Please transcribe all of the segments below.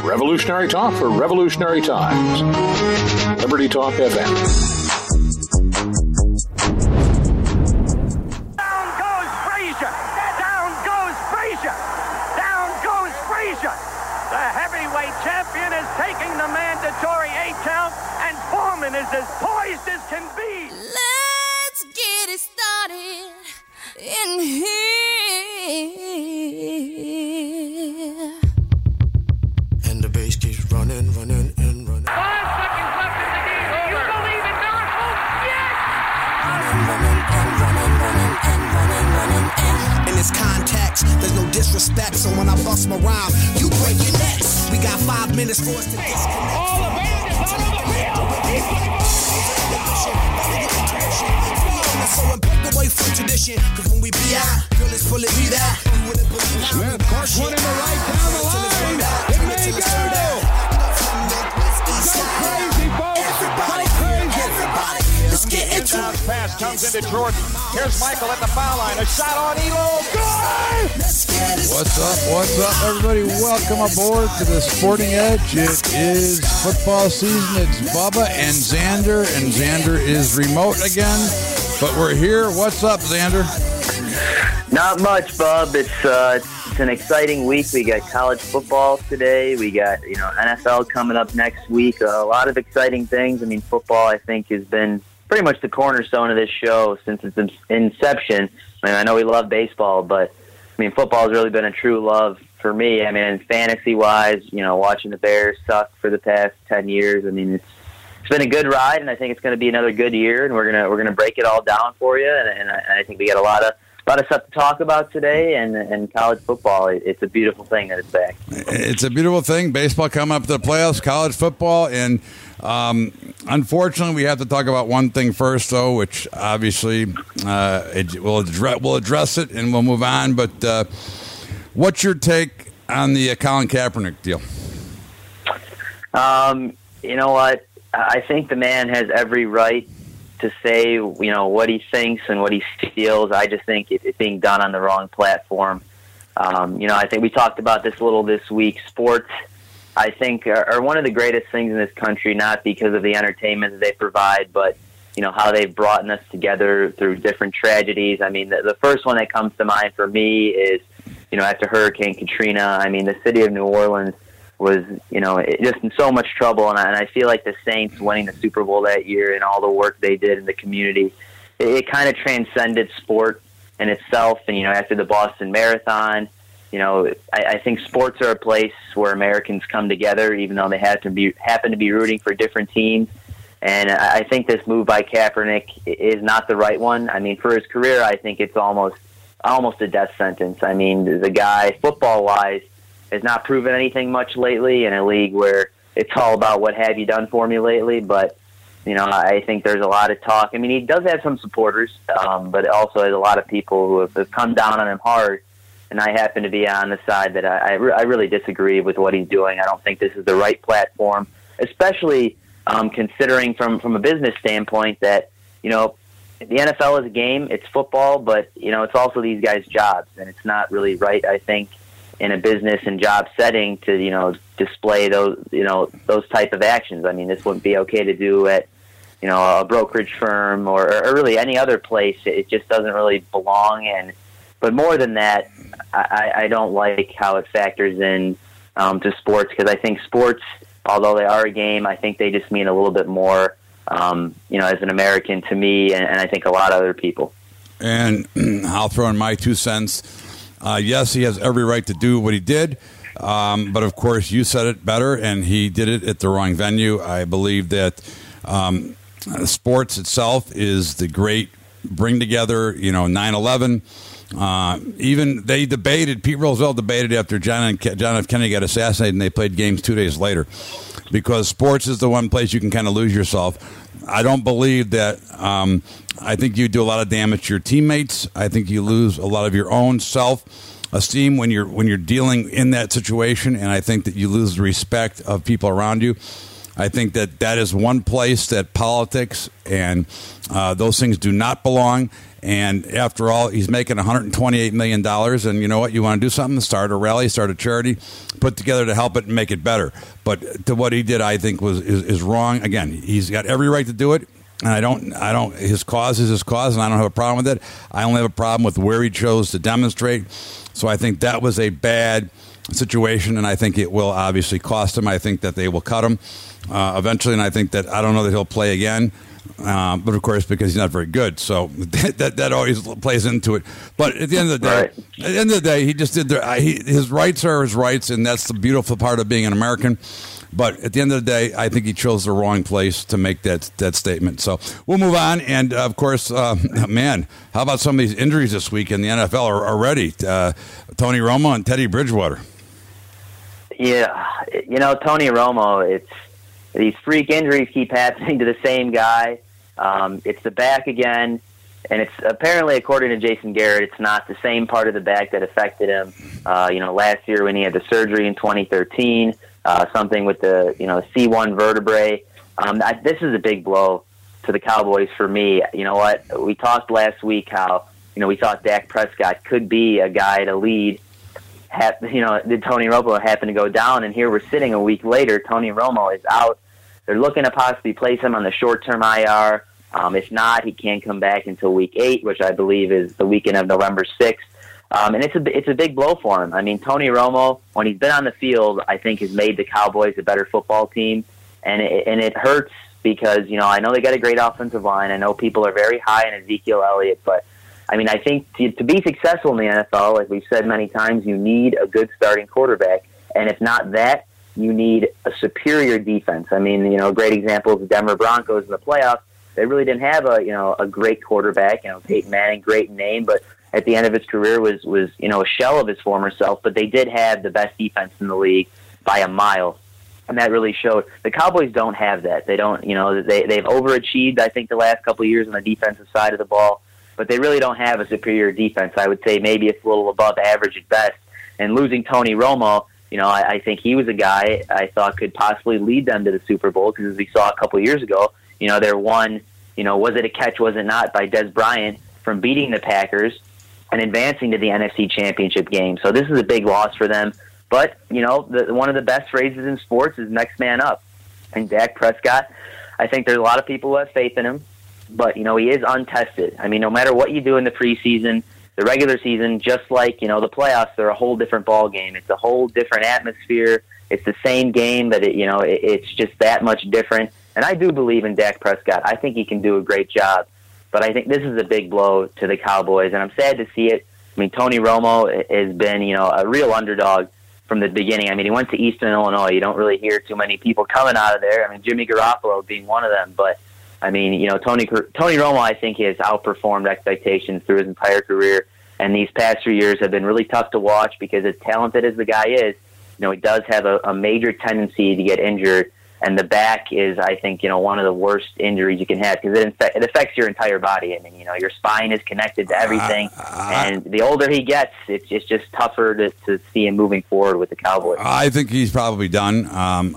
Revolutionary talk for revolutionary times. Liberty Talk FM. Down goes Frazier! Down goes Frazier! Down goes Frazier! The heavyweight champion is taking the mandatory 8 count, and Foreman is as poised as can be. Let's get it started in here. And the bass keeps running, running, and running. 5 seconds left in the game. You believe it not? Oh, yes! In this context, there's no disrespect, so when I bust my rhyme, you break your necks. We got 5 minutes for us to disconnect. All the band is on the field. So and break away from tradition, cause when we be out, girl, it's fully be that. Smith, course one in the right, down the line. It may go. Go crazy, folks. Go crazy. Let's get into it. Pass comes into Jordan. Here's Michael at the foul line. A shot on Elo. Good! What's up, everybody? Welcome aboard to the Sporting Edge. It is football season. It's Bubba and Xander is remote again, but we're here. What's up, Xander? Not much, Bub. It's an exciting week. We got college football today. We got NFL coming up next week. A lot of exciting things. I mean, football, I think, has been pretty much the cornerstone of this show since its inception. I mean, I know we love baseball, but I mean, football has really been a true love for me. I mean, fantasy-wise, watching the Bears suck for the past 10 years. I mean, it's been a good ride, and I think it's going to be another good year. And we're gonna break it all down for you. And I think we got a lot of stuff to talk about today. And college football, it's a beautiful thing that it's back. It's a beautiful thing. Baseball coming up to the playoffs, college football, and unfortunately, we have to talk about one thing first, though, which obviously we'll address it and we'll move on. But what's your take on the Colin Kaepernick deal? You know what? I think the man has every right to say, what he thinks and what he feels. I just think it's being done on the wrong platform. I think we talked about this a little this week. Sports, I think, are one of the greatest things in this country, not because of the entertainment that they provide, but, how they've brought us together through different tragedies. I mean, the first one that comes to mind for me is, after Hurricane Katrina, I mean, the city of New Orleans was, just in so much trouble. And I feel like the Saints winning the Super Bowl that year and all the work they did in the community, it kind of transcended sport in itself. And, after the Boston Marathon, I think sports are a place where Americans come together, even though they happen to be rooting for different teams. And I think this move by Kaepernick is not the right one. I mean, for his career, I think it's almost a death sentence. I mean, the guy, football-wise, has not proven anything much lately in a league where it's all about what have you done for me lately. But, I think there's a lot of talk. I mean, he does have some supporters, but also has a lot of people who have come down on him hard. And I happen to be on the side that I really disagree with what he's doing. I don't think this is the right platform, especially considering from a business standpoint that, the NFL is a game, it's football, but, it's also these guys' jobs. And it's not really right, I think, in a business and job setting to, display those type of actions. I mean, this wouldn't be okay to do at, a brokerage firm or really any other place. It just doesn't really belong. But more than that, I don't like how it factors in to sports, because I think sports, although they are a game, I think they just mean a little bit more, as an American to me, and I think a lot of other people. And I'll throw in my 2 cents. Yes, he has every right to do what he did, but of course you said it better, and he did it at the wrong venue. I believe that sports itself is the great bring together, 9/11. Even they debated, Pete Rozelle debated after John F. Kennedy got assassinated, and they played games 2 days later, because sports is the one place you can kind of lose yourself. I don't believe that. I think you do a lot of damage to your teammates. I think you lose a lot of your own self-esteem when you're dealing in that situation, and I think that you lose the respect of people around you. I think that is one place that politics and those things do not belong. And after all, he's making $128 million. And you know what? You want to do something? Start a rally, start a charity, put together to help it and make it better. But to what he did, I think is wrong. Again, he's got every right to do it. And I don't. His cause is his cause, and I don't have a problem with it. I only have a problem with where he chose to demonstrate. So I think that was a bad situation, and I think it will obviously cost him. I think that they will cut him eventually, and I don't know that he'll play again. But of course, because he's not very good, so that always plays into it. But at the end of the day, he just did his rights are his rights, and that's the beautiful part of being an American. But at the end of the day, I think he chose the wrong place to make that statement. So we'll move on. And, of course, man, how about some of these injuries this week in the NFL already? Tony Romo and Teddy Bridgewater. Yeah, Tony Romo, these freak injuries keep happening to the same guy. It's the back again. And it's apparently, according to Jason Garrett, it's not the same part of the back that affected him, last year when he had the surgery in 2013. Something with the C1 vertebrae. This is a big blow to the Cowboys for me. You know what? We talked last week how we thought Dak Prescott could be a guy to lead. Did Tony Romo happen to go down? And here we're sitting a week later. Tony Romo is out. They're looking to possibly place him on the short-term IR. If not, he can't come back until Week 8, which I believe is the weekend of November 6th. And it's a big blow for him. I mean, Tony Romo, when he's been on the field, I think has made the Cowboys a better football team. And it hurts because, I know they got a great offensive line. I know people are very high on Ezekiel Elliott. But, I mean, I think to be successful in the NFL, like we've said many times, you need a good starting quarterback. And if not that, you need a superior defense. I mean, a great example is the Denver Broncos in the playoffs. They really didn't have a great quarterback. Peyton Manning, great name, but at the end of his career was a shell of his former self, but they did have the best defense in the league by a mile, and that really showed. The Cowboys don't have that. They don't, they've overachieved, I think, the last couple of years on the defensive side of the ball, but they really don't have a superior defense. I would say maybe it's a little above average at best, and losing Tony Romo, I think he was a guy I thought could possibly lead them to the Super Bowl, because as we saw a couple of years ago, they're one, was it a catch, was it not, by Des Bryant from beating the Packers and advancing to the NFC Championship game. So this is a big loss for them. But, one of the best phrases in sports is next man up. And Dak Prescott, I think there's a lot of people who have faith in him, but, he is untested. I mean, no matter what you do in the preseason, the regular season, just like, the playoffs, they're a whole different ball game. It's a whole different atmosphere. It's the same game, but, it's just that much different. And I do believe in Dak Prescott. I think he can do a great job. But I think this is a big blow to the Cowboys, and I'm sad to see it. I mean, Tony Romo has been, a real underdog from the beginning. I mean, he went to Eastern Illinois. You don't really hear too many people coming out of there. I mean, Jimmy Garoppolo being one of them. But, I mean, Tony Romo, I think, has outperformed expectations through his entire career. And these past 3 years have been really tough to watch because as talented as the guy is, he does have a major tendency to get injured. And the back is, I think, one of the worst injuries you can have because it affects your entire body. I mean, your spine is connected to everything. And the older he gets, it's just tougher to see him moving forward with the Cowboys. I think he's probably done.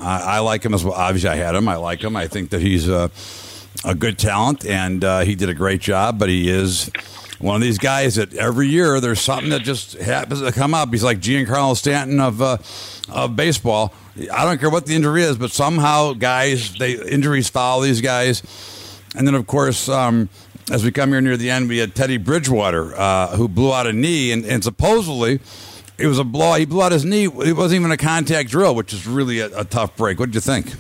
I like him as well. Obviously, I had him. I like him. I think that he's a good talent, and he did a great job. But he is one of these guys that every year there's something that just happens to come up. He's like Giancarlo Stanton of baseball. I don't care what the injury is, but somehow injuries follow these guys. And then, of course, as we come here near the end, we had Teddy Bridgewater, who blew out a knee, and supposedly it was a blow. He blew out his knee. It wasn't even a contact drill, which is really a tough break. What did you think?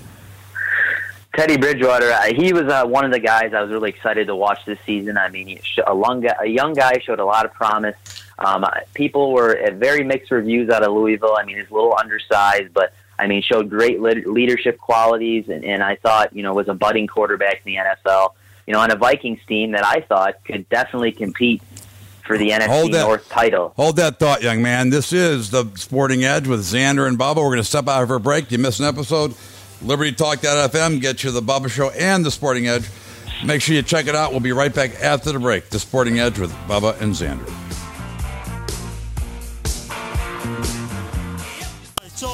Teddy Bridgewater, he was one of the guys I was really excited to watch this season. I mean, a young guy, showed a lot of promise. People were at very mixed reviews out of Louisville. I mean, he's a little undersized, but I mean, showed great leadership qualities, and I thought, was a budding quarterback in the NFL. On a Vikings team that I thought could definitely compete for the NFC North title. Hold that thought, young man. This is the Sporting Edge with Xander and Bubba. We're going to step out for a break. You missed an episode. LibertyTalk.fm gets you the Bubba Show and the Sporting Edge. Make sure you check it out. We'll be right back after the break. The Sporting Edge with Bubba and Xander. So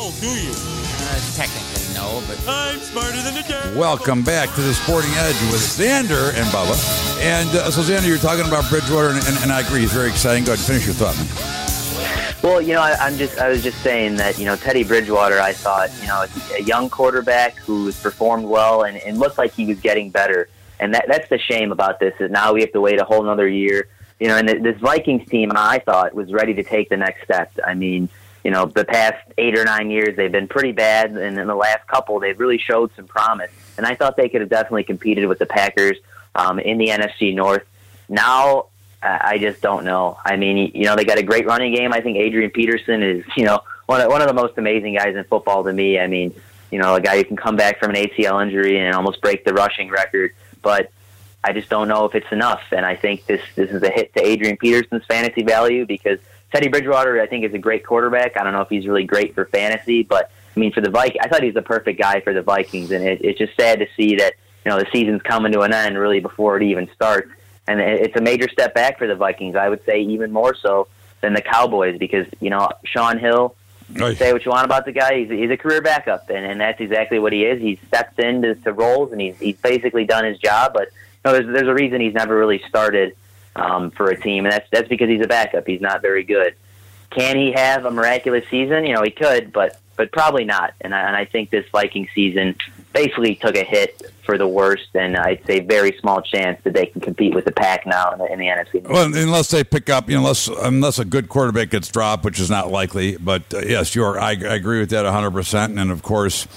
don't, do you? Technically, no, but I'm smarter than a dirt. Welcome back to the Sporting Edge with Xander and Bubba. And so, Xander, you're talking about Bridgewater, and I agree. He's very exciting. Go ahead and finish your thought, man. Well, I was just saying that, Teddy Bridgewater, I thought, a young quarterback who's performed well and looked like he was getting better. And that's the shame about this, is now we have to wait a whole another year. And this Vikings team, I thought, was ready to take the next step. I mean, the past 8 or 9 years, they've been pretty bad. And in the last couple, they've really showed some promise. And I thought they could have definitely competed with the Packers in the NFC North. Now, I just don't know. I mean, they got a great running game. I think Adrian Peterson is, one of the most amazing guys in football to me. I mean, a guy who can come back from an ACL injury and almost break the rushing record. But I just don't know if it's enough. And I think this is a hit to Adrian Peterson's fantasy value, because Teddy Bridgewater, I think, is a great quarterback. I don't know if he's really great for fantasy, but, I mean, for the Vikings, I thought he was the perfect guy for the Vikings. And it's just sad to see that, the season's coming to an end really before it even starts. And it's a major step back for the Vikings. I would say even more so than the Cowboys, because, Sean Hill, say what you want about the guy, he's a career backup, and that's exactly what he is. He's stepped into roles, and he's basically done his job. But there's a reason he's never really started for a team, and that's because he's a backup. He's not very good. Can he have a miraculous season? He could, but probably not. And I think this Viking season basically took a hit for the worst, and I'd say very small chance that they can compete with the Pack now in the NFC. Well, unless they pick up, unless a good quarterback gets dropped, which is not likely. But yes, I agree with that 100%. And of course,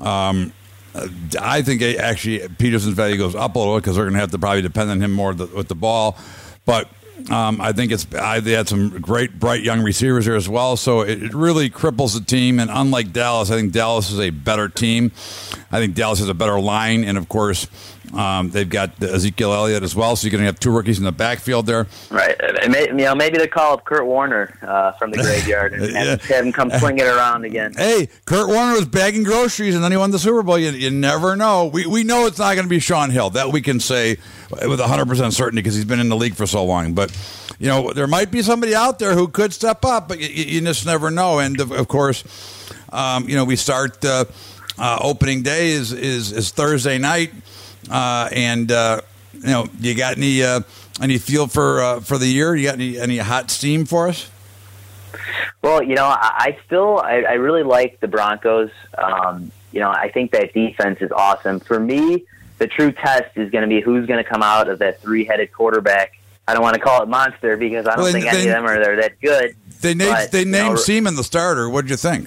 I think actually Peterson's value goes up a little because they're going to have to probably depend on him more with the ball. But I think they had some great, bright young receivers here as well. So it really cripples the team. And unlike Dallas, I think Dallas is a better team. I think Dallas has a better line. And, of course, they've got Ezekiel Elliott as well. So you're going to have two rookies in the backfield there. Right. Maybe they call up Kurt Warner from the graveyard and have him come swing it around again. Hey, Kurt Warner was bagging groceries, and then he won the Super Bowl. You never know. We know it's not going to be Sean Hill. That we can say with 100% certainty because he's been in the league for so long. But, there might be somebody out there who could step up, but you just never know. And, of course, we start opening day is Thursday night. You got any feel for the year? You got any hot steam for us? Well, I really like the Broncos. I think that defense is awesome. For me, the true test is going to be who's going to come out of that three-headed quarterback. I don't want to call it monster because I don't think any of them are that good. They named Seaman the starter. What did you think?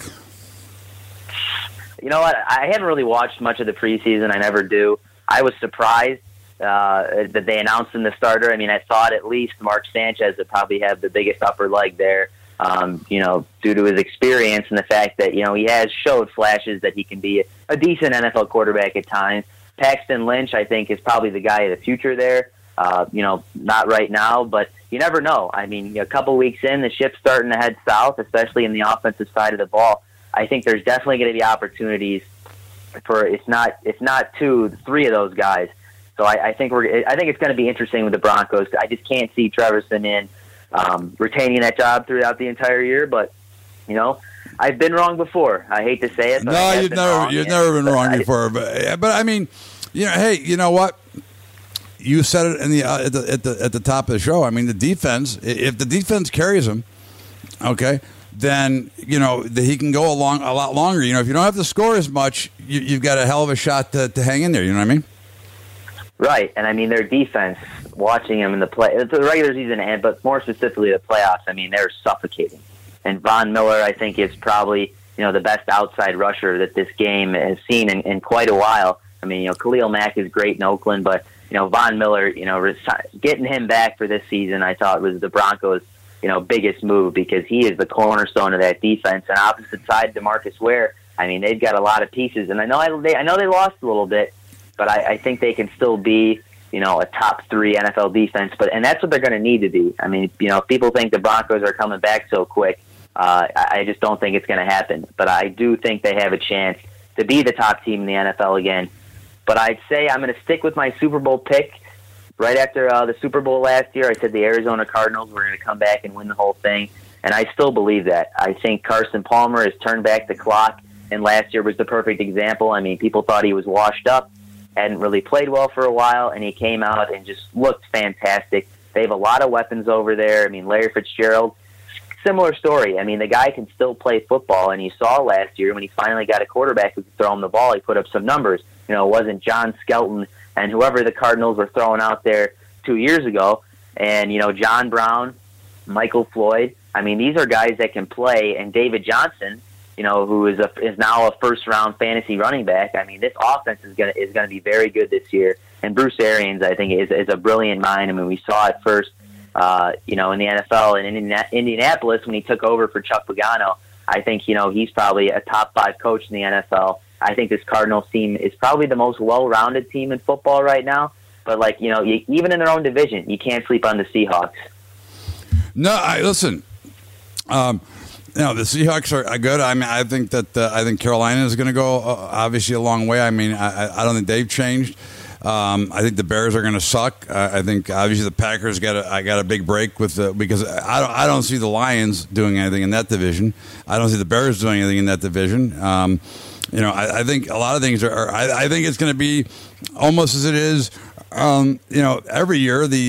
You know what? I haven't really watched much of the preseason. I never do. I was surprised that they announced him the starter. I mean, I thought at least Mark Sanchez would probably have the biggest upper leg there, due to his experience and the fact that, he has showed flashes that he can be a decent NFL quarterback at times. Paxton Lynch, I think, is probably the guy of the future there. Not right now, but you never know. I mean, a couple weeks in, the ship's starting to head south, especially in the offensive side of the ball. I think there's definitely going to be opportunities for if not 2, 3 of those guys. So I think it's going to be interesting with the Broncos. I just can't see Trevor Siemian retaining that job throughout the entire year. But I've been wrong before. I hate to say it. But no, you've never been wrong before. But I mean, hey, you know what? You said it at the top of the show. I mean, the defense. If the defense carries him, okay, then he can go a lot longer. If you don't have to score as much, you've got a hell of a shot to hang in there. You know what I mean? Right, and I mean their defense. Watching them in the regular season, but more specifically the playoffs. I mean they're suffocating. And Von Miller, I think, is probably the best outside rusher that this game has seen in quite a while. I mean, Khalil Mack is great in Oakland, but Von Miller, getting him back for this season, I thought was the Broncos' biggest move because he is the cornerstone of that defense. And opposite side, DeMarcus Ware, I mean, they've got a lot of pieces. And I know they lost a little bit, but I think they can still be, a top 3 NFL defense. And that's what they're going to need to be. I mean, if people think the Broncos are coming back so quick, I just don't think it's going to happen. But I do think they have a chance to be the top team in the NFL again. But I'd say I'm going to stick with my Super Bowl pick. Right after the Super Bowl last year, I said the Arizona Cardinals were going to come back and win the whole thing. And I still believe that. I think Carson Palmer has turned back the clock, and last year was the perfect example. I mean, people thought he was washed up, hadn't really played well for a while, and he came out and just looked fantastic. They have a lot of weapons over there. I mean, Larry Fitzgerald, similar story. I mean, the guy can still play football, and you saw last year when he finally got a quarterback who could throw him the ball, he put up some numbers. You know, it wasn't John Skelton and whoever the Cardinals were throwing out there 2 years ago. And, you know, John Brown, Michael Floyd, I mean, these are guys that can play. And David Johnson, you know, who is now a first-round fantasy running back. I mean, this offense is gonna be very good this year. And Bruce Arians, I think, is a brilliant mind. I mean, we saw it first, you know, in the NFL and in Indianapolis when he took over for Chuck Pagano. I think, you know, he's probably a top 5 coach in the NFL. I think this Cardinals team is probably the most well-rounded team in football right now. But, like, you know, even in their own division, you can't sleep on the Seahawks. No, listen. You know, the Seahawks are good. I mean, I think Carolina is going to go obviously a long way. I mean, I don't think they've changed. I think the Bears are going to suck. I think obviously the Packers got a big break with because I don't see the Lions doing anything in that division. I don't see the Bears doing anything in that division. You know, I think a lot of things are. I think it's going to be almost as it is. You know, every year the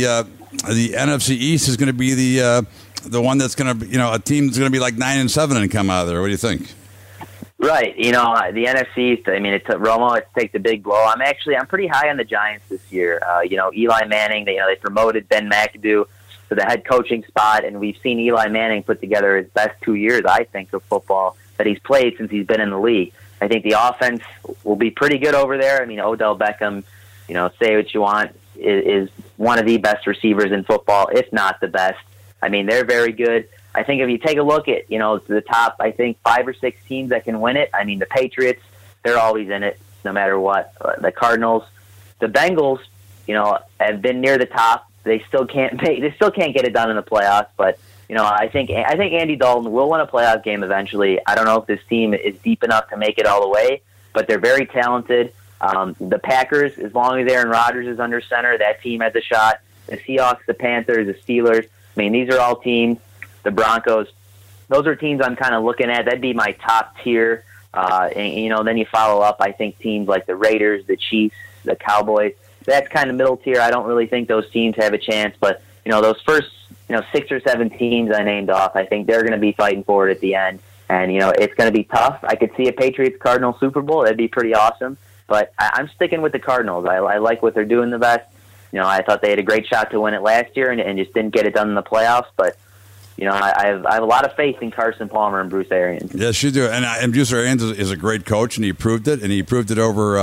NFC East is going to be the one that's going to, you know, a team that's going to be like 9-7 and come out of there. What do you think? Right. You know, the NFC East, I mean, it took Romo to take the big blow. I'm pretty high on the Giants this year. You know, Eli Manning, they promoted Ben McAdoo to the head coaching spot, and we've seen Eli Manning put together his best 2 years, I think, of football that he's played since he's been in the league. I think the offense will be pretty good over there. I mean, Odell Beckham, you know, say what you want, is one of the best receivers in football, if not the best. I mean, they're very good. I think if you take a look at, you know, the top, I think 5 or 6 teams that can win it. I mean, the Patriots, they're always in it, no matter what. The Cardinals, the Bengals, you know, have been near the top. They still can't get it done in the playoffs. But, you know, I think Andy Dalton will win a playoff game eventually. I don't know if this team is deep enough to make it all the way, but they're very talented. The Packers, as long as Aaron Rodgers is under center, that team has a shot. The Seahawks, the Panthers, the Steelers. I mean, these are all teams. The Broncos, those are teams I'm kind of looking at. That'd be my top tier. And, you know, then you follow up, I think, teams like the Raiders, the Chiefs, the Cowboys. That's kind of middle tier. I don't really think those teams have a chance. But, you know, those first, you know, 6 or 7 teams I named off, I think they're going to be fighting for it at the end. And, you know, it's going to be tough. I could see a Patriots-Cardinals Super Bowl. That'd be pretty awesome. But I'm sticking with the Cardinals. I like what they're doing the best. You know, I thought they had a great shot to win it last year and just didn't get it done in the playoffs. But, you know, I have a lot of faith in Carson Palmer and Bruce Arians. Yes, you do. And Bruce Arians is a great coach, and he proved it. And he proved it over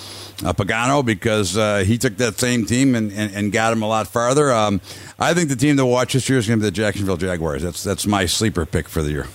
Pagano because he took that same team and got him a lot farther. I think the team to watch this year is going to be the Jacksonville Jaguars. That's my sleeper pick for the year.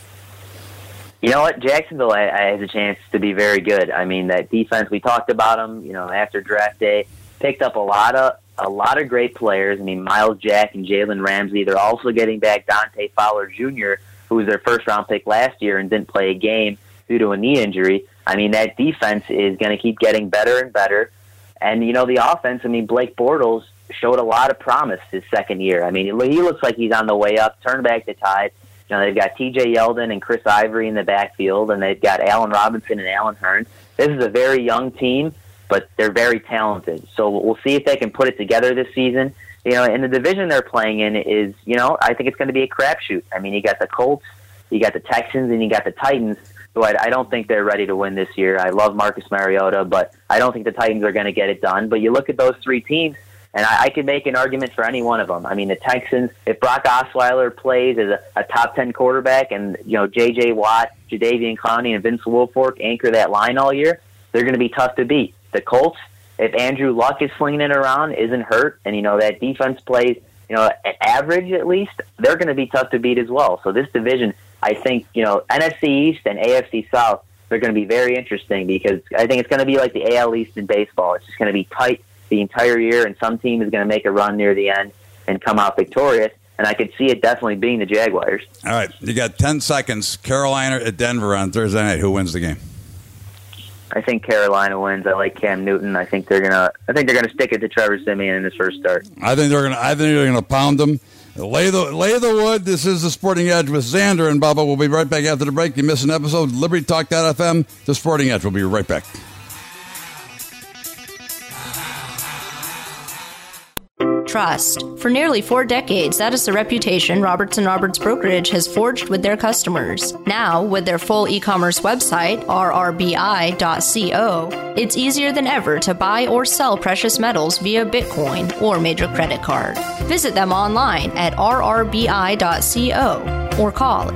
You know what? Jacksonville has a chance to be very good. I mean, that defense, we talked about them, you know, after draft day, picked up a lot of great players. I mean, Miles Jack and Jalen Ramsey. They're also getting back Dante Fowler Jr., who was their first-round pick last year and didn't play a game due to a knee injury. I mean, that defense is going to keep getting better and better. And, you know, the offense, I mean, Blake Bortles showed a lot of promise his second year. I mean, he looks like he's on the way up, turned back the tide. You know, they've got T.J. Yeldon and Chris Ivory in the backfield, and they've got Allen Robinson and Allen Hurns. This is a very young team, but they're very talented. So we'll see if they can put it together this season. You know, and the division they're playing in is, you know, I think it's going to be a crapshoot. I mean, you got the Colts, you got the Texans, and you got the Titans, who I don't think they're ready to win this year. I love Marcus Mariota, but I don't think the Titans are going to get it done. But you look at those 3 teams, and I could make an argument for any one of them. I mean, the Texans, if Brock Osweiler plays as a top 10 quarterback and, you know, J.J. Watt, Jadeveon Clowney, and Vince Wilfork anchor that line all year, they're going to be tough to beat. The Colts, if Andrew Luck is slinging it around, isn't hurt, and, you know, that defense plays, you know, at average at least, they're going to be tough to beat as well. So this division, I think, you know, NFC East and AFC South, they're going to be very interesting because I think it's going to be like the AL East in baseball. It's just going to be tight the entire year, and some team is going to make a run near the end and come out victorious. And I could see it definitely being the Jaguars. All right, you got 10 seconds. Carolina at Denver on Thursday night. Who wins the game? I think Carolina wins. I like Cam Newton. I think they're gonna stick it to Trevor Siemian in his first start. I think they're gonna pound them. Lay the wood. This is the Sporting Edge with Xander and Bubba. We'll be right back after the break. You miss an episode, LibertyTalk.fm, the Sporting Edge. We'll be right back. Trust. For nearly 4 decades, that is the reputation Roberts & Roberts Brokerage has forged with their customers. Now, with their full e-commerce website, rrbi.co, it's easier than ever to buy or sell precious metals via Bitcoin or major credit card. Visit them online at rrbi.co or call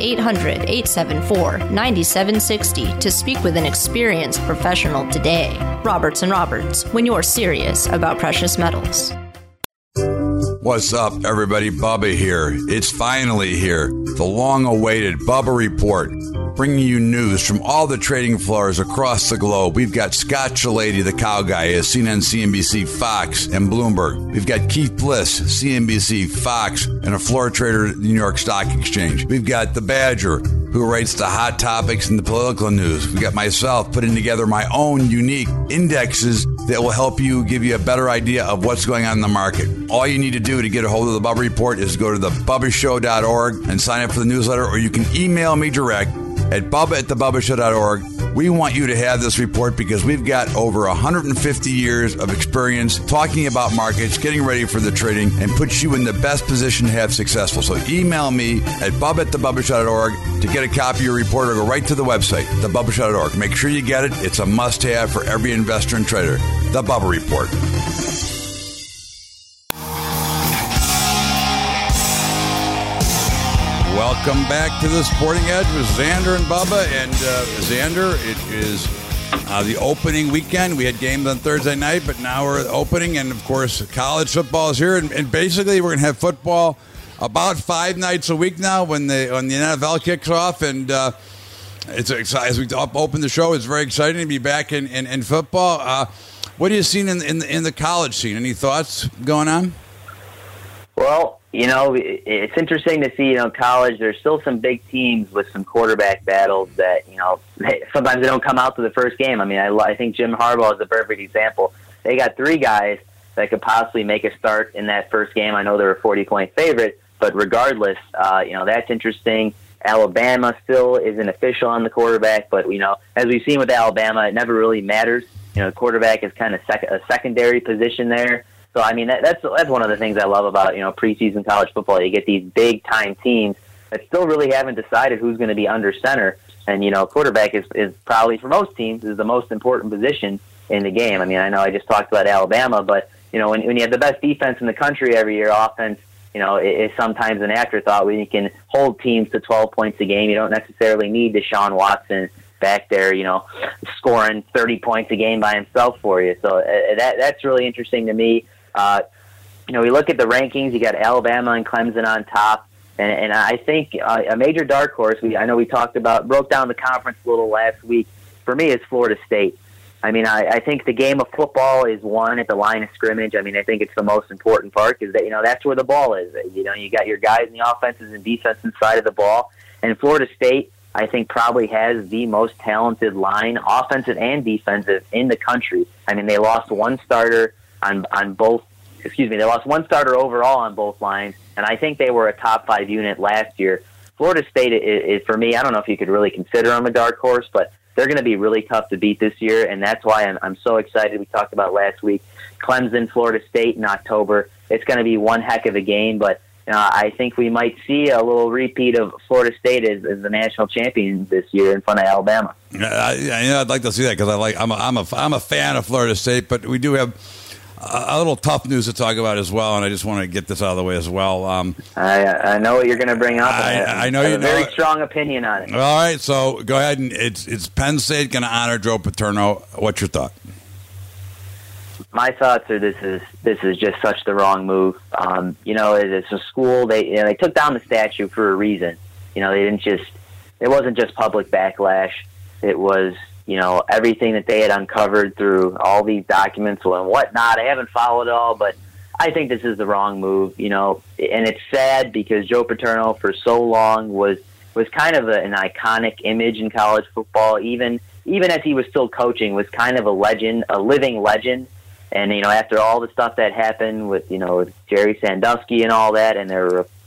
800-874-9760 to speak with an experienced professional today. Roberts & Roberts, when you're serious about precious metals. What's up, everybody? Bubba here. It's finally here. The long-awaited Bubba Report, bringing you news from all the trading floors across the globe. We've got Scott Chilady, the cow guy, as CNN, CNBC, Fox, and Bloomberg. We've got Keith Bliss, CNBC, Fox, and a floor trader at the New York Stock Exchange. We've got the Badger, who writes the hot topics and the political news. We've got myself putting together my own unique indexes that will help you, give you a better idea of what's going on in the market. All you need to do to get a hold of the Bubba Report is go to thebubbashow.org and sign up for the newsletter, or you can email me direct at bubba@thebubbashow.org. We want you to have this report because we've got over 150 years of experience talking about markets, getting ready for the trading, and puts you in the best position to have successful. So email me at bubba@thebubbashow.org to get a copy of your report, or go right to the website, thebubbashow.org. Make sure you get it. It's a must-have for every investor and trader. The Bubba Report. Welcome back to the Sporting Edge with Xander and Bubba. And Xander, it is the opening weekend. We had games on Thursday night, but now we're opening. And, of course, college football is here. And basically, we're going to have football about 5 nights a week now when the NFL kicks off. And it's exciting. As we open the show, it's very exciting to be back in football. What are you seeing in the college scene? Any thoughts going on? Well, it's interesting to see, college, there's still some big teams with some quarterback battles that, sometimes they don't come out to the first game. I mean, I think Jim Harbaugh is a perfect example. They got 3 guys that could possibly make a start in that first game. I know they're a 40-point favorite, but regardless, that's interesting. Alabama still isn't official on the quarterback, but, as we've seen with Alabama, it never really matters. Quarterback is kind of a secondary position there. So, I mean, that's one of the things I love about, preseason college football. You get these big-time teams that still really haven't decided who's going to be under center. And, quarterback is probably, for most teams, is the most important position in the game. I mean, I know I just talked about Alabama, but, when you have the best defense in the country every year, offense, is sometimes an afterthought when you can hold teams to 12 points a game. You don't necessarily need Deshaun Watson back there, scoring 30 points a game by himself for you. So that's really interesting to me. We look at the rankings. You got Alabama and Clemson on top, and I think a major dark horse. I know we broke down the conference a little last week. For me, is Florida State. I mean, I think the game of football is won at the line of scrimmage. I mean, I think it's the most important part because that's where the ball is. You got your guys in the offenses and defensive side of the ball, and Florida State, I think, probably has the most talented line, offensive and defensive, in the country. I mean, they lost one starter on both. They lost one starter overall on both lines, and I think they were a top 5 unit last year. Florida State is, for me, I don't know if you could really consider them a dark horse, but they're going to be really tough to beat this year, and that's why I'm so excited. We talked about last week, Clemson, Florida State in October. It's going to be one heck of a game, but I think we might see a little repeat of Florida State as the national champion this year in front of Alabama. I'd like to see that because I'm a fan of Florida State, but we do have a little tough news to talk about as well, and I just want to get this out of the way as well. I know what you're going to bring up. I know you have a very strong opinion on it. All right, so go ahead. And it's Penn State going to honor Joe Paterno. What's your thought? My thoughts are this is just such the wrong move. It's a school. They took down the statue for a reason. It wasn't just public backlash. It was everything that they had uncovered through all these documents and whatnot. I haven't followed it all, but I think this is the wrong move, and it's sad because Joe Paterno for so long was kind of an iconic image in college football, even as he was still coaching, was kind of a legend, a living legend. And, after all the stuff that happened with Jerry Sandusky and all that, and there were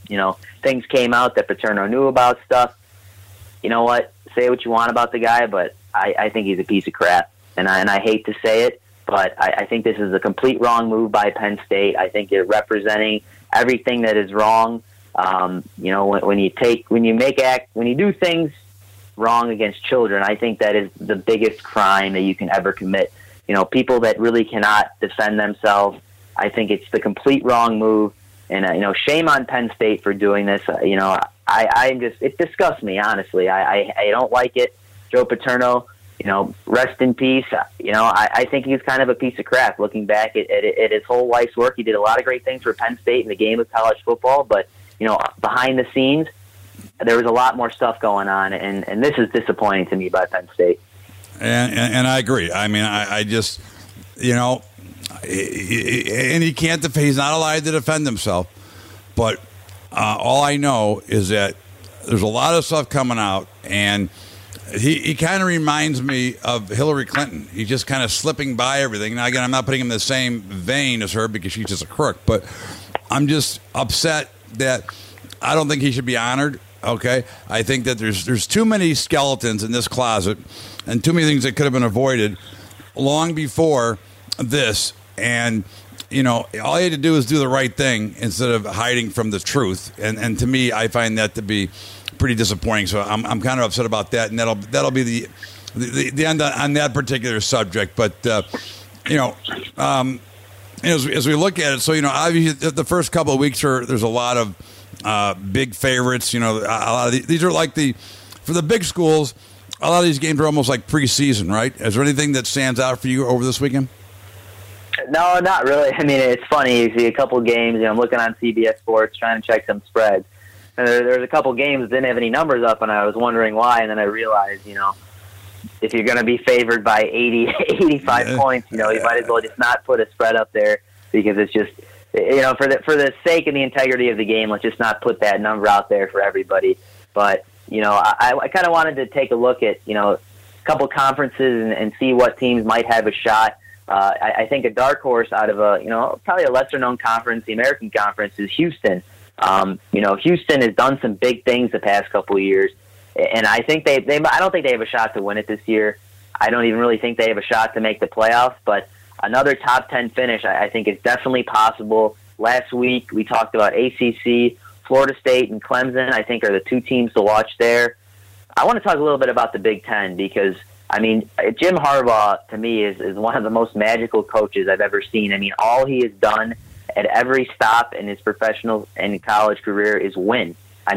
things came out that Paterno knew about stuff. You know what? Say what you want about the guy, but I think he's a piece of crap. And I hate to say it, but I think this is a complete wrong move by Penn State. I think you're representing everything that is wrong. When you do things wrong against children, I think that is the biggest crime that you can ever commit. People that really cannot defend themselves. I think it's the complete wrong move, and shame on Penn State for doing this. It disgusts me, honestly. I don't like it. Joe Paterno, rest in peace. I think he's kind of a piece of crap. Looking back at his whole life's work, he did a lot of great things for Penn State in the game of college football, but behind the scenes, there was a lot more stuff going on, and this is disappointing to me by Penn State. And I agree. I mean, I just, and he can't defend. He's not allowed to defend himself. But all I know is that there's a lot of stuff coming out, and he kind of reminds me of Hillary Clinton. He's just kind of slipping by everything. Now, again, I'm not putting him in the same vein as her because she's just a crook, but I'm just upset that I don't think he should be honored. Okay, I think that there's too many skeletons in this closet, and too many things that could have been avoided long before this. And all you had to do is do the right thing instead of hiding from the truth. And to me, I find that to be pretty disappointing. So I'm kind of upset about that, and that'll be the end on that particular subject. But as we look at it, so obviously the first couple of weeks there's a lot of big favorites. A lot of these are like for the big schools. A lot of these games are almost like preseason, right? Is there anything that stands out for you over this weekend? No, not really. I mean, it's funny. You see a couple games. I'm looking on CBS Sports trying to check some spreads, and there's a couple games that didn't have any numbers up, and I was wondering why. And then I realized, if you're going to be favored by 80, 85 points, you might as well just not put a spread up there because it's just, for the sake of the integrity of the game, let's just not put that number out there for everybody. But I kind of wanted to take a look at a couple conferences and see what teams might have a shot. I think a dark horse out of probably a lesser known conference, the American Conference, is Houston. Houston has done some big things the past couple of years, and I think I don't think they have a shot to win it this year. I don't even really think they have a shot to make the playoffs, but another top 10 finish I think is definitely possible. Last week we talked about ACC, Florida State and Clemson, I think, are the two teams to watch there. I want to talk a little bit about the Big Ten because, Jim Harbaugh, to me, is one of the most magical coaches I've ever seen. All he has done at every stop in his professional and college career is win.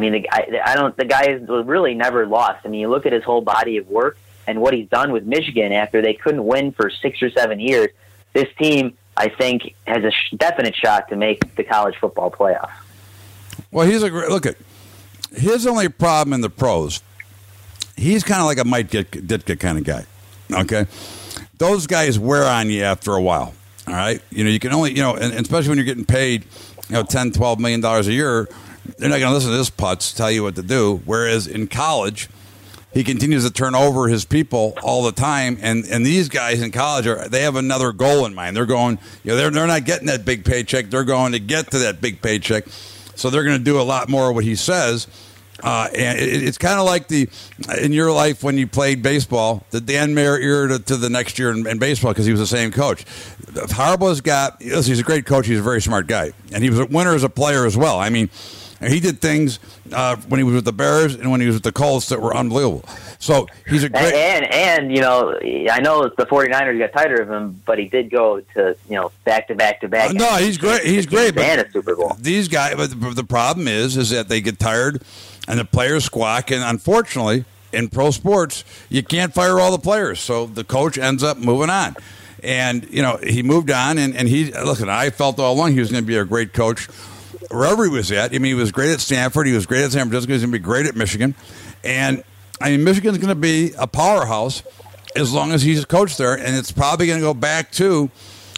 The guy has really never lost. You look at his whole body of work and what he's done with Michigan after they couldn't win for 6 or 7 years. This team, I think, has a definite shot to make the college football playoff. Well, look at his only problem in the pros. He's kind of like a Mike Ditka kind of guy, okay? Those guys wear on you after a while, all right? You can only, and especially when you're getting paid, $10, $12 million a year, they're not going to listen to this putz tell you what to do. Whereas in college, he continues to turn over his people all the time, and these guys in college they have another goal in mind. They're going, they're not getting that big paycheck. They're going to get to that big paycheck, so they're going to do a lot more of what he says. And it's kind of like in your life when you played baseball, the Dan Mayer era to the next year in baseball because he was the same coach. Harbaugh's he's a great coach. He's a very smart guy. And he was a winner as a player as well. He did things when he was with the Bears and when he was with the Colts that were unbelievable. So he's a great... And I know the 49ers got tired of him, but he did go to, back-to-back. No, he's great. He's great. And a Super Bowl. These guys, but the problem is that they get tired and the players squawk. And unfortunately, in pro sports, you can't fire all the players. So the coach ends up moving on. And, he moved on. And I felt all along he was going to be a great coach wherever he was at. He was great at Stanford. He was great at San Francisco. He's going to be great at Michigan. And, Michigan's going to be a powerhouse as long as he's a coach there. And it's probably going to go back to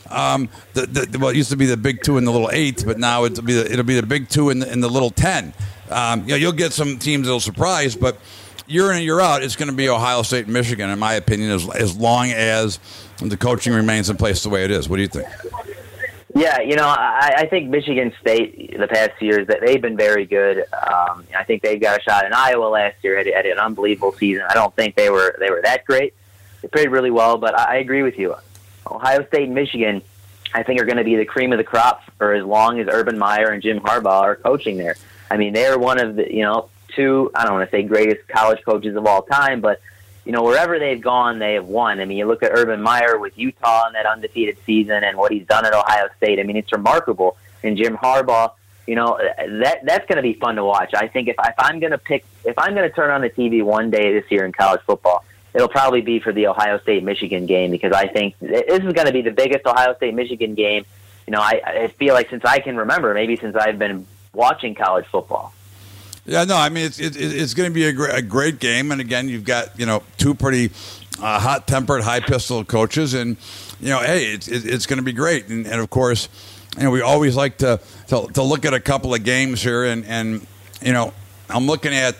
it used to be the Big Two and the Little Eight, but now it'll be the Big Two and the Little 10. You'll get some teams that'll surprise, but year in and year out, it's going to be Ohio State and Michigan, in my opinion, as long as the coaching remains in place the way it is. What do you think? Yeah, I think Michigan State the past few years, that they've been very good. I think they got a shot in Iowa last year, had an unbelievable season. I don't think they were that great. They played really well, but I agree with you. Ohio State and Michigan, I think, are going to be the cream of the crop for as long as Urban Meyer and Jim Harbaugh are coaching there. I mean, they're one of the two, I don't want to say greatest college coaches of all time, but wherever they've gone, they have won. I mean, you look at Urban Meyer with Utah in that undefeated season and what he's done at Ohio State. I mean, it's remarkable. And Jim Harbaugh, that's going to be fun to watch. I think if I'm going to turn on the TV one day this year in college football, it'll probably be for the Ohio State-Michigan game, because I think this is going to be the biggest Ohio State-Michigan game. I feel like since I can remember, maybe since I've been watching college football. Yeah, no, I mean, it's going to be a great game. And again, you've got, two pretty hot-tempered, high-pistol coaches. And, hey, it's going to be great. And of course, we always like to look at a couple of games here. And I'm looking at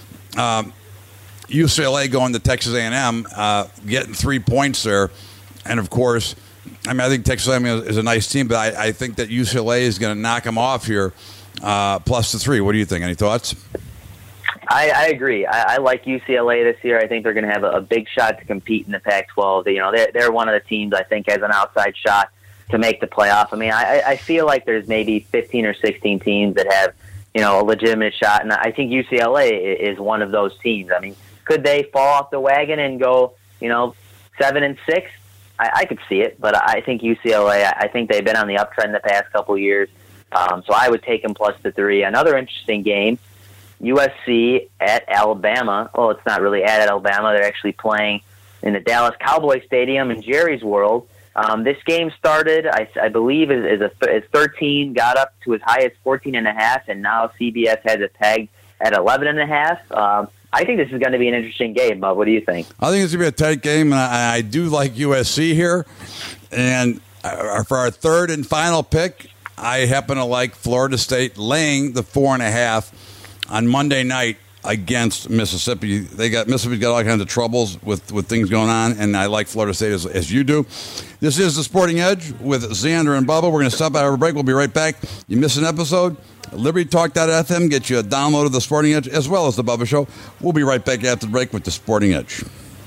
UCLA going to Texas A&M, getting 3 points there. And, of course, I mean, I think Texas A&M is a nice team, but I think that UCLA is going to knock them off here. Plus the 3. What do you think? Any thoughts? I agree. I like UCLA this year. I think they're going to have a big shot to compete in the Pac-12. They're one of the teams I think has an outside shot to make the playoff. I mean, I feel like there's maybe 15 or 16 teams that have a legitimate shot, and I think UCLA is one of those teams. I mean, could they fall off the wagon and go 7-6? I could see it, but I think UCLA. I think they've been on the uptrend the past couple of years. So I would take them plus the 3. Another interesting game, USC at Alabama. Well, it's not really at Alabama. They're actually playing in the Dallas Cowboys Stadium in Jerry's World. This game started, I believe, as 13, got up to as high as 14.5, and now CBS has it pegged at 11.5. I think this is going to be an interesting game, Bob. What do you think? I think it's going to be a tight game, and I do like USC here. And for our third and final pick, I happen to like Florida State laying the 4.5 on Monday night against Mississippi. Mississippi's got all kinds of troubles with things going on, and I like Florida State as you do. This is the Sporting Edge with Xander and Bubba. We're going to stop out of a break. We'll be right back. You miss an episode, LibertyTalk.fm get you a download of the Sporting Edge as well as the Bubba Show. We'll be right back after the break with the Sporting Edge.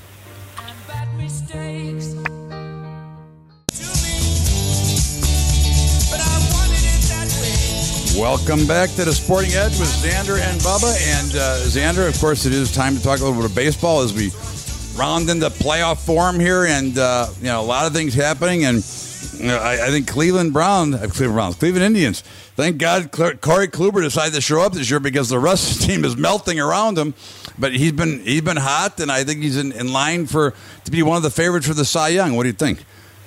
Welcome back to the Sporting Edge with Xander and Bubba. And Xander, of course, it is time to talk a little bit of baseball as we round into playoff form here. And, a lot of things happening. And I think Cleveland Indians, thank God Corey Kluber decided to show up this year because the rest of the team is melting around him. But he's been hot, and I think he's in line to be one of the favorites for the Cy Young. What do you think?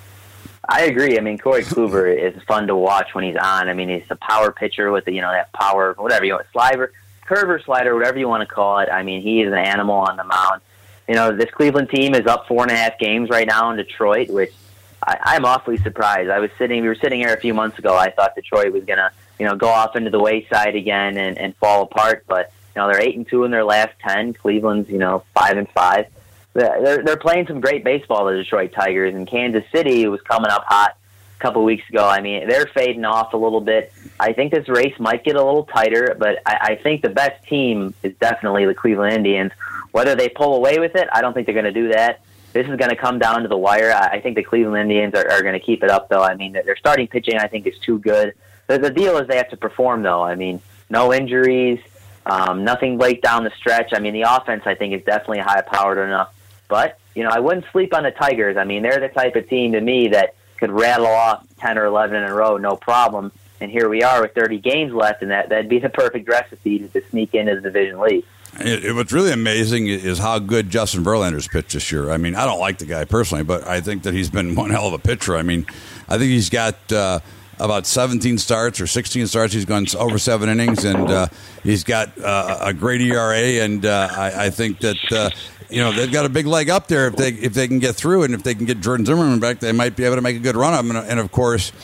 I agree. I mean, Corey Kluber is fun to watch when he's on. I mean, he's a power pitcher with that power, whatever you want, curve or slider, whatever you want to call it. I mean, he is an animal on the mound. This Cleveland team is up 4.5 games right now in Detroit, which I'm awfully surprised. We were sitting here a few months ago. I thought Detroit was gonna, go off into the wayside again and fall apart. But they're 8-2 in their last 10. Cleveland's 5-5. They're playing some great baseball, the Detroit Tigers, and Kansas City was coming up hot a couple weeks ago. I mean, they're fading off a little bit. I think this race might get a little tighter, but I think the best team is definitely the Cleveland Indians. Whether they pull away with it, I don't think they're going to do that. This is going to come down to the wire. I think the Cleveland Indians are going to keep it up, though. I mean, their starting pitching, I think, is too good. The deal is they have to perform, though. I mean, no injuries, nothing late down the stretch. I mean, the offense, I think, is definitely high-powered enough. But, I wouldn't sleep on the Tigers. I mean, they're the type of team to me that could rattle off 10 or 11 in a row, no problem. And here we are with 30 games left, and that'd be the perfect recipe to sneak into the division lead. What's really amazing is how good Justin Verlander's pitched this year. I mean, I don't like the guy personally, but I think that he's been one hell of a pitcher. I mean, I think he's got about 17 starts or 16 starts. He's gone over 7 innings, and he's got a great ERA. And I think that they've got a big leg up there if they can get through, and if they can get Jordan Zimmerman back, they might be able to make a good run of them. And of course,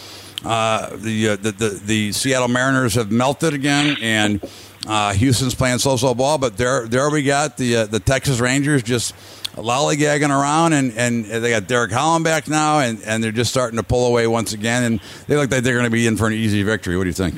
the Seattle Mariners have melted again, and Houston's playing so-so ball. But there we got the Texas Rangers just lollygagging around, and they got Derek Holland back now, and they're just starting to pull away once again, and they look like they're going to be in for an easy victory. What do you think?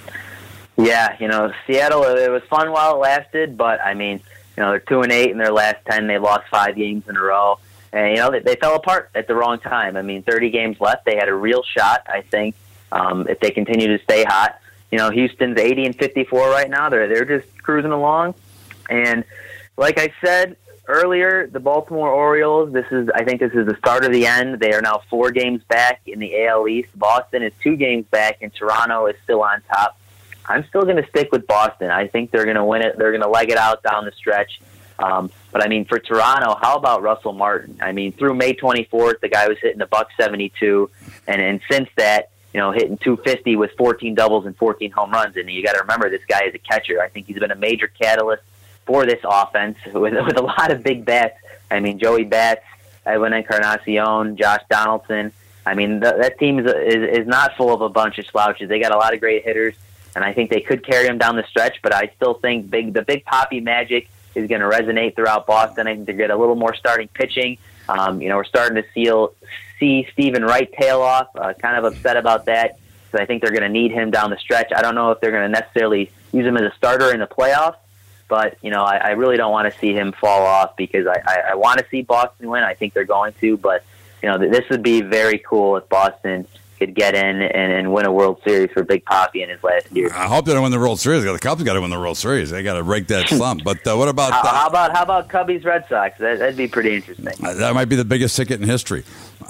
Yeah, Seattle, it was fun while it lasted, but, I mean, they're 2-8 in their last 10. They lost 5 games in a row. And, they fell apart at the wrong time. I mean, 30 games left. They had a real shot, I think, if they continue to stay hot. Houston's 80-54 right now. They're just cruising along. And like I said earlier, the Baltimore Orioles, I think this is the start of the end. They are now 4 games back in the AL East. Boston is 2 games back, and Toronto is still on top. I'm still going to stick with Boston. I think they're going to win it. They're going to leg it out down the stretch. But, I mean, for Toronto, how about Russell Martin? I mean, through May 24th, the guy was hitting $172, and since that, hitting .250 with 14 doubles and 14 home runs. And you got to remember, this guy is a catcher. I think he's been a major catalyst for this offense with a lot of big bats. I mean, Joey Bats, Edwin Encarnacion, Josh Donaldson. I mean, that team is not full of a bunch of slouches. They got a lot of great hitters, and I think they could carry them down the stretch, but I still think the Big Papi magic is going to resonate throughout Boston. I think they're get a little more starting pitching. We're starting to see Stephen Wright tail off. Kind of upset about that, because I think they're going to need him down the stretch. I don't know if they're going to necessarily use him as a starter in the playoffs, but I really don't want to see him fall off, because I want to see Boston win. I think they're going to, but this would be very cool if Boston could get in and win a World Series for Big Papi in his last year. I hope they don't win the World Series. The Cubs got to win the World Series. They got to break that slump. But what about how about Cubbies Red Sox? That'd be pretty interesting. That might be the biggest ticket in history.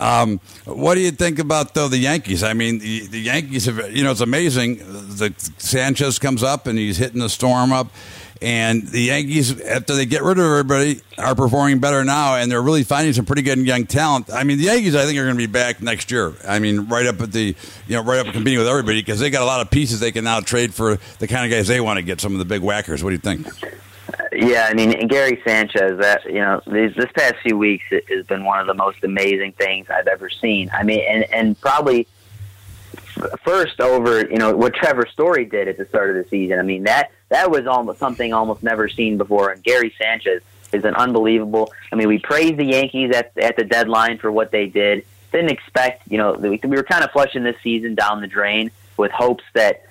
What do you think about the Yankees? I mean, the Yankees have, it's amazing. The Sanchez comes up and he's hitting the storm up. And the Yankees, after they get rid of everybody, are performing better now, and they're really finding some pretty good young talent. I mean, the Yankees, I think, are going to be back next year. I mean, right up competing with everybody, because they got a lot of pieces they can now trade for the kind of guys they want to get, some of the big whackers. What do you think? Yeah, I mean, and Gary Sanchez, this past few weeks it has been one of the most amazing things I've ever seen. I mean, and probably first over, what Trevor Story did at the start of the season. I mean, that was something almost never seen before. And Gary Sanchez is an unbelievable. I mean, we praised the Yankees at the deadline for what they did. Didn't expect, we were kind of flushing this season down the drain with hopes that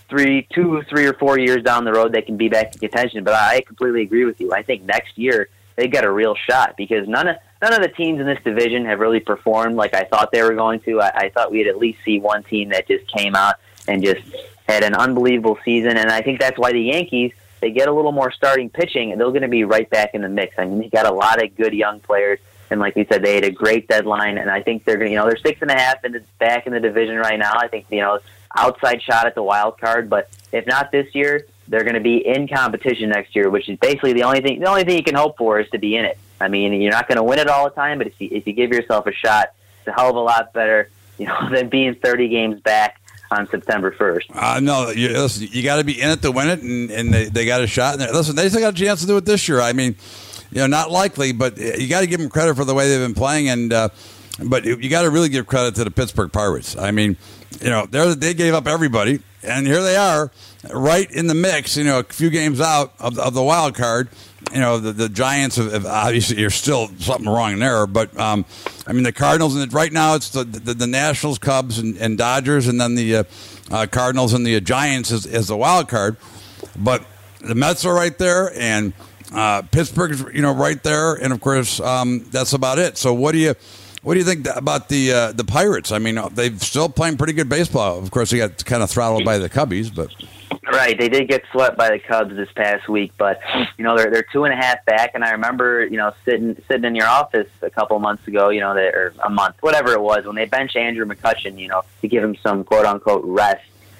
3 or 4 years down the road they can be back in contention. But I completely agree with you. I think next year they got a real shot, because none of the teams in this division have really performed like I thought they were going to. I thought we'd at least see one team that just came out and just had an unbelievable season, and I think that's why the Yankees, they get a little more starting pitching, and they're going to be right back in the mix. I mean, they got a lot of good young players, and like we said, they had a great deadline, and I think they're going to, they're 6.5 back in the division right now. I think, outside shot at the wild card, but if not this year, they're going to be in competition next year, which is basically the only thing you can hope for is to be in it. I mean, you're not going to win it all the time, but if you give yourself a shot, it's a hell of a lot better, than being 30 games back on September 1st. No, listen, you got to be in it to win it, and they got a shot. Listen, they still got a chance to do it this year. I mean, not likely, but you got to give them credit for the way they've been playing, and but you got to really give credit to the Pittsburgh Pirates. I mean, they gave up everybody, and here they are, right in the mix. A few games out of the wild card. The Giants have obviously, there's still something wrong there, but I mean the Cardinals, and right now it's the Nationals, Cubs, and Dodgers, and then the Cardinals and the Giants as the wild card. But the Mets are right there, and Pittsburgh's right there, and of course that's about it. So what do you think about the Pirates? I mean, they're still playing pretty good baseball. Of course, they got kind of throttled by the Cubbies, but. Right, they did get swept by the Cubs this past week, but they're 2.5 back, and I remember sitting in your office a couple months ago, or a month, whatever it was, when they benched Andrew McCutchen, to give him some quote unquote rest.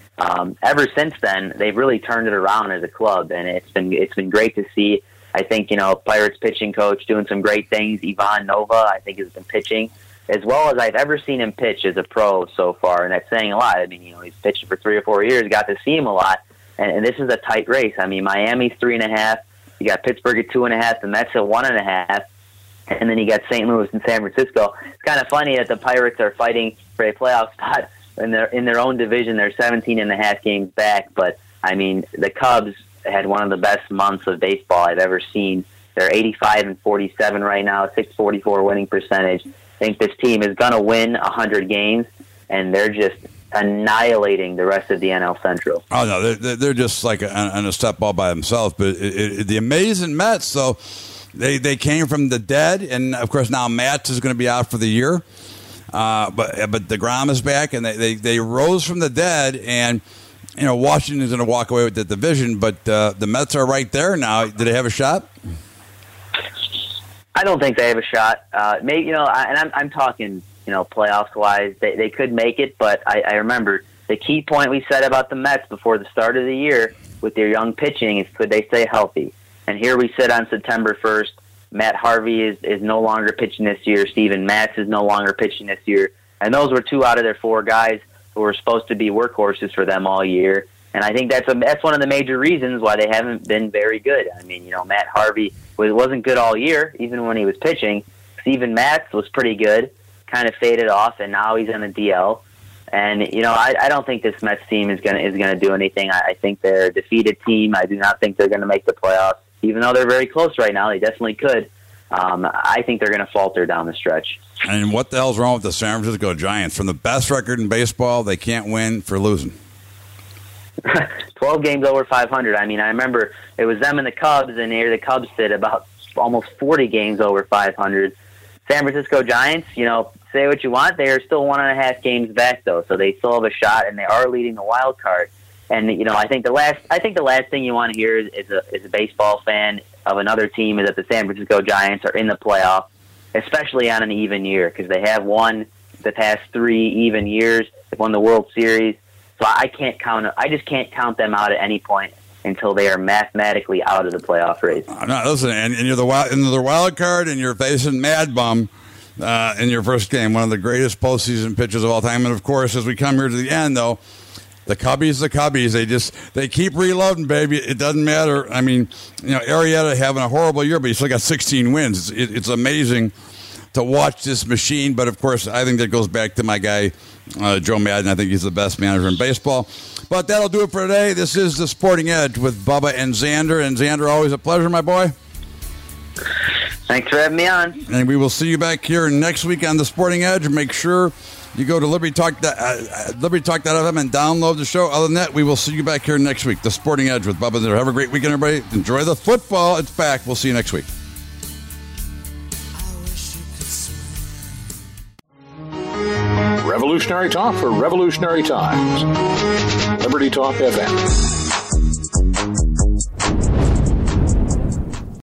Ever since then, they've really turned it around as a club, and it's been great to see. I think Pirates pitching coach doing some great things. Ivan Nova, I think, has been pitching as well as I've ever seen him pitch as a pro so far, and that's saying a lot. I mean, he's pitched for 3 or 4 years, got to see him a lot, and this is a tight race. I mean, Miami's 3.5, you got Pittsburgh at 2.5, the Mets at 1.5, and then you got St. Louis and San Francisco. It's kind of funny that the Pirates are fighting for a playoff spot in their own division. They're 17.5 games back, but I mean, the Cubs had one of the best months of baseball I've ever seen. They're 85-47 right now, 644 winning percentage. I think this team is going to win 100 games, and they're just annihilating the rest of the NL Central. Oh, no, they're just like on a step all by themselves. But the amazing Mets, though, they came from the dead, and, of course, now Matz is going to be out for the year. But DeGrom is back, and they rose from the dead, and Washington's going to walk away with the division, but the Mets are right there now. Do they have a shot? I don't think they have a shot. Maybe and I'm talking playoffs wise. They could make it, but I remember the key point we said about the Mets before the start of the year with their young pitching is could they stay healthy? And here we sit on September 1st. Matt Harvey is no longer pitching this year. Steven Matz is no longer pitching this year. And those were 2 out of their 4 guys who were supposed to be workhorses for them all year. And I think that's one of the major reasons why they haven't been very good. I mean, Matt Harvey wasn't good all year, even when he was pitching. Steven Matz was pretty good, kind of faded off, and now he's on the DL. And I don't think this Mets team is gonna do anything. I think they're a defeated team. I do not think they're going to make the playoffs. Even though they're very close right now, they definitely could. I think they're going to falter down the stretch. And what the hell's wrong with the San Francisco Giants? From the best record in baseball, they can't win for losing. 12 games over 500. I mean, I remember it was them and the Cubs, and here the Cubs sit about almost 40 games over 500. San Francisco Giants, say what you want, they are still 1.5 games back, though, so they still have a shot, and they are leading the wild card. And I think the last thing you want to hear is a baseball fan of another team is that the San Francisco Giants are in the playoffs, especially on an even year, because they have won the past 3 even years. They've won the World Series, so I just can't count them out at any point until they are mathematically out of the playoff race. No, listen, and you're the wild card, and you're facing Mad Bum in your first game, one of the greatest postseason pitchers of all time. And of course, as we come here to the end, though. The Cubbies. They keep reloading, baby. It doesn't matter. I mean, Arrieta having a horrible year, but he still got 16 wins. It's amazing to watch this machine. But of course, I think that goes back to my guy, Joe Madden. I think he's the best manager in baseball. But that'll do it for today. This is The Sporting Edge with Bubba and Xander. And Xander, always a pleasure, my boy. Thanks for having me on. And we will see you back here next week on The Sporting Edge. Make sure you go to LibertyTalk.fm and download the show. Other than that, we will see you back here next week. The Sporting Edge with Bubba. Have a great weekend, everybody. Enjoy the football. It's back. We'll see you next week. Revolutionary talk for revolutionary times. Liberty Talk FM.